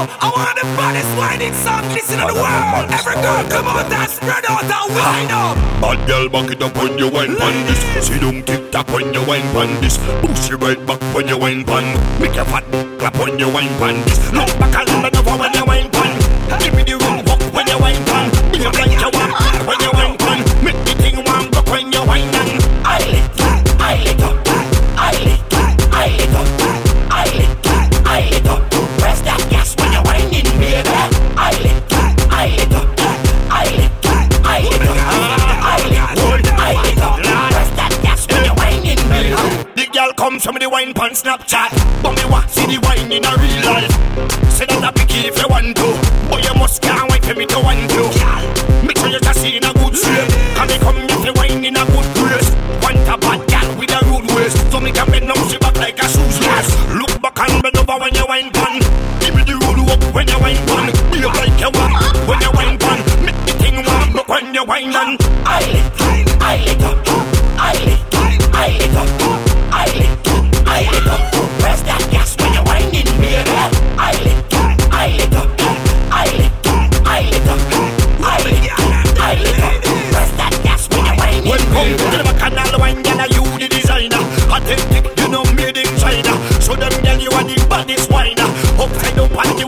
I want the baddest whining song, listen to the world. Every girl come out and spread out and wind up. Bad girl, back it up when you wine pan this. See don't tick tock when you wine pan this. Push your right back when you wine pan. Make your fat clap when you wine pan this. Look back and let over when you wine pan. Give me the room walk when you wine pan. Be a like you want when you wine pan. Make the thing warm up when you wine pan. I lit up, I lit up, I lit up, I lit up, I lit up, I lit up. Press that gas when you whining, baby. I lit up, I lit up, I lit up, I lit up, I lit up, I lit up. Press that gas when you whining, baby. The girl comes from the wine pan Snapchat, but me want see the wine in a real life. Say that a picky if you want to, but you must can't wait for me to want to. Make sure you just see in a good shape. Can me come if you wine in a good place. Want a bad girl with a rude waist, so me can bend down she back like a shoes lace. Look back and bend over when you wine pan. Give me the road walk when you wine pan. Be up like you want when you wine pan. Make the thing warm up when you wine pan. I lit up, I lit up, I lit up, I lit up, I lit up, I lit up. Press that gas when you whining, baby. I lit up, I lit up, I lit up, I lit up, I lit up, I lit up. Press that gas when you whining, baby. Welcome to the Bacchanal wine, girl, you the designer. Authentic, you know made in China. So them girl you are the baddest whiner. Upside down.